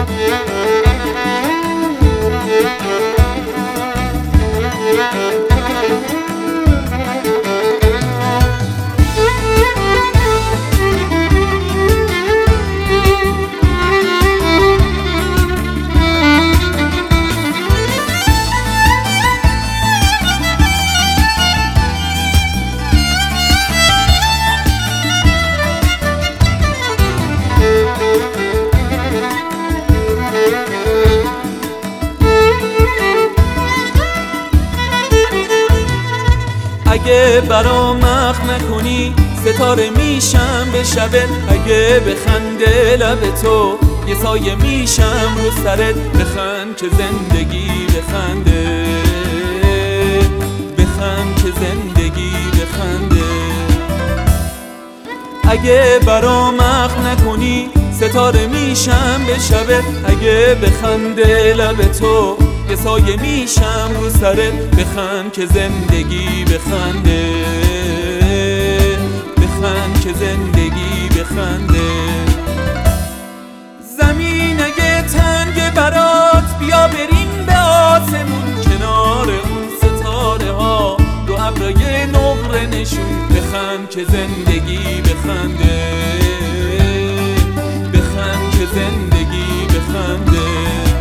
اگه برام مخ نکنی ستاره میشم به شبت، اگه بخنده لب تو یه سایه میشم رو سرت. بخند که زندگی بخنده، بخند که زندگی بخنده. اگه برام مخ نکنی ستاره میشم به شبت، اگه بخنده لب تو یه سایه میشم رو سرت. بخند که زندگی بخنده، بخند که زندگی بخنده. زمین اگه تنگ برات بیا بریم به آسمون، کنار اون ستاره ها رو ابرای نقره نشون. بخند که زندگی بخنده، بخند که زندگی بخنده.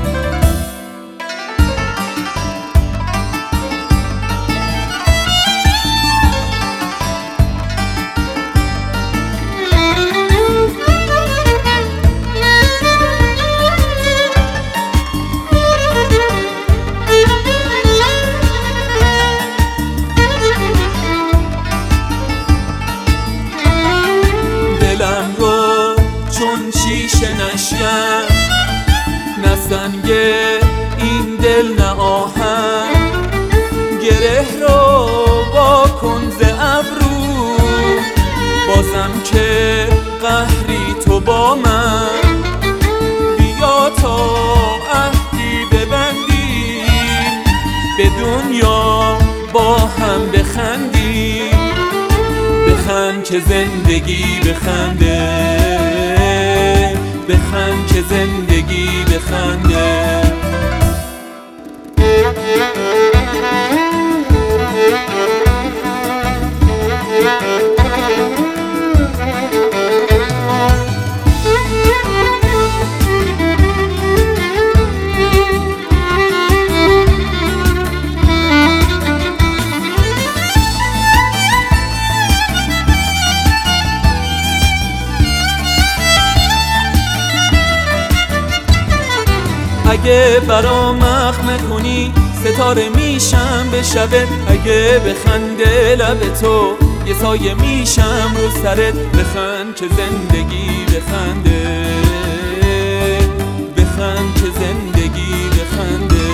دلم رو چون شیشه نشیم، نه سنگ این دل نه آهن. گره رو واکن ز ابرو، بازم که قهری تو با من. بیا تا عهدی ببندیم، به دنیا با هم بخندیم. بخند که زندگی بخنده، بخند که زندگی بخنده. اگه برام مخ نکنی ستاره میشم به شبت، اگه بخنده لب تو یه سایه میشم رو سرت. بخند که زندگی بخنده، بخند که زندگی بخنده.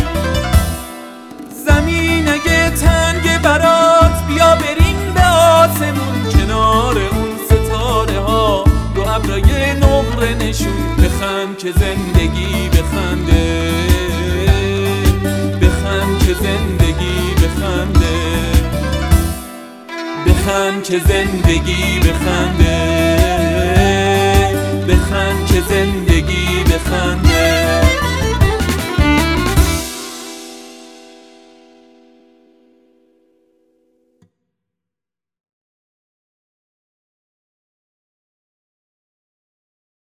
زمین اگه تنگ برات بیا بریم به آسمون، کنار اون ستاره ها رو ابرای نقره نشون. بخند که زندگی بخنده، بخند که زندگی بخنده. بخند که زندگی بخنده.